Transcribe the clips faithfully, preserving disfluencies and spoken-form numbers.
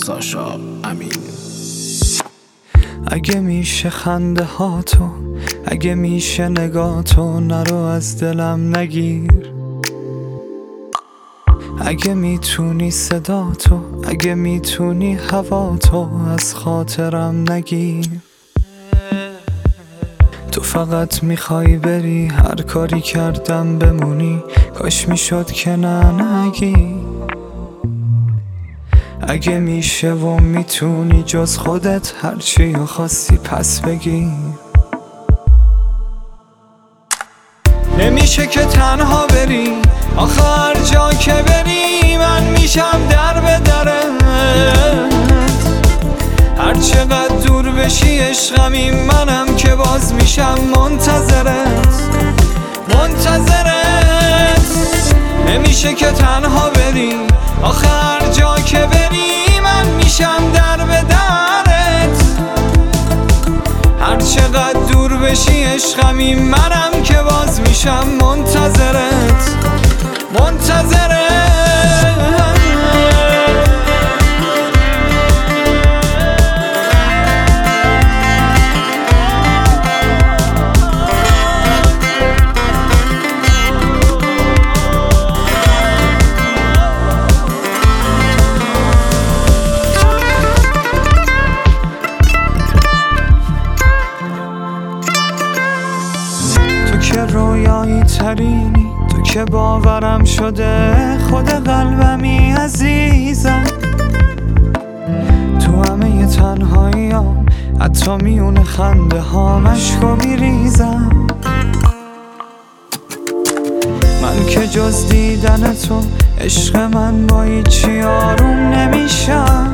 ساشا امین. اگه میشه خنده ها تو، اگه میشه نگاه تو نرو از دلم نگیر. اگه میتونی صدا تو، اگه میتونی هوا تو از خاطرم نگیر. تو فقط میخوای بری، هر کاری کردم بمونی، کاش میشد که نه نگی. اگه میشه و میتونی جز خودت هرچی رو خواستی پس بگیر. نمیشه که تنها بری، آخه هر جا که بری من میشم در به درت. هر چقدر دور بشی عشقمی منم که باز میشم منتظرت منتظرت. نمیشه که تنها بری، آخه هر جا که بری من میشم در به درت. هر چقدر دور بشی عشقمی منم که باز میشم منتظرت منتظرت. تو که رویایی ترینی، تو که باورم شده خود قلبمی عزیزم. تو همه تنهاییام حتی میون خنده ها مشکو میریزم. من که جز دیدن تو عشق من با هیچی آروم نمیشم.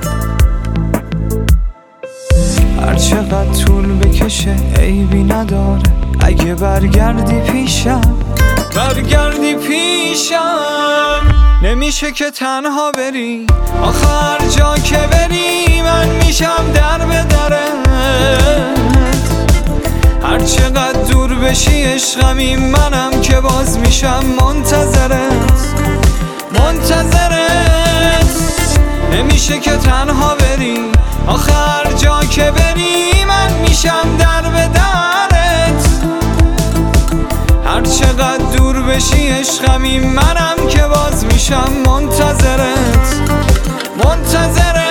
هر چقدر طول بکشه عیبی نداره اگه برگردی پیشم برگردی پیشم. نمیشه که تنها بری، آخه هر جا که بری من میشم در به درت. هر چقدر دور بشی عشقمی منم که باز میشم منتظرت منتظرت. نمیشه که تنها بری، آخه هر جا که بری من میشم در به درت. هر چقدر دور بشی عشقمی منم که باز میشم منتظرت منتظرت.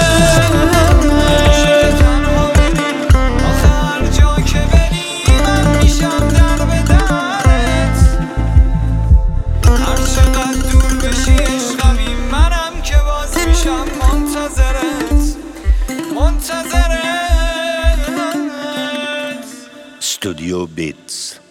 آخه هر جا که بری من میشم در به درت. هر چقدر دور بشی عشقمی منم که باز میشم منتظرت منتظرت. استودیو بیتس.